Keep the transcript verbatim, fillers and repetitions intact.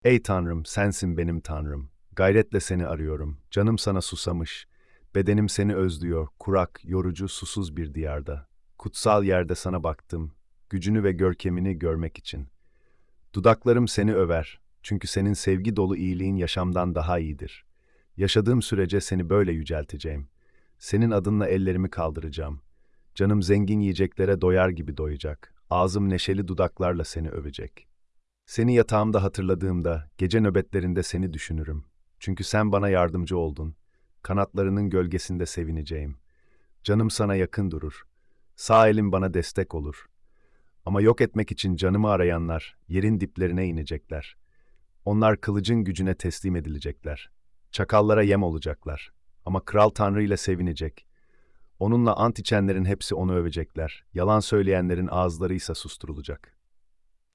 Ey Tanrım, sensin benim Tanrım. Gayretle seni arıyorum. Canım sana susamış. Bedenim seni özlüyor. Kurak, yorucu, susuz bir diyarda. Kutsal yerde sana baktım. Gücünü ve görkemini görmek için. Dudaklarım seni över. Çünkü senin sevgi dolu iyiliğin yaşamdan daha iyidir. Yaşadığım sürece seni böyle yücelteceğim. Senin adınla ellerimi kaldıracağım. Canım zengin yiyeceklere doyar gibi doyacak. Ağzım neşeli dudaklarla seni övecek. Seni yatağımda hatırladığımda, gece nöbetlerinde seni düşünürüm. Çünkü sen bana yardımcı oldun. Kanatlarının gölgesinde sevineceğim. Canım sana yakın durur. Sağ elim bana destek olur. Ama yok etmek için canımı arayanlar, yerin diplerine inecekler. Onlar kılıcın gücüne teslim edilecekler. Çakallara yem olacaklar. Ama Kral Tanrı ile sevinecek. Onunla ant içenlerin hepsi onu övecekler. Yalan söyleyenlerin ağızları ise susturulacak.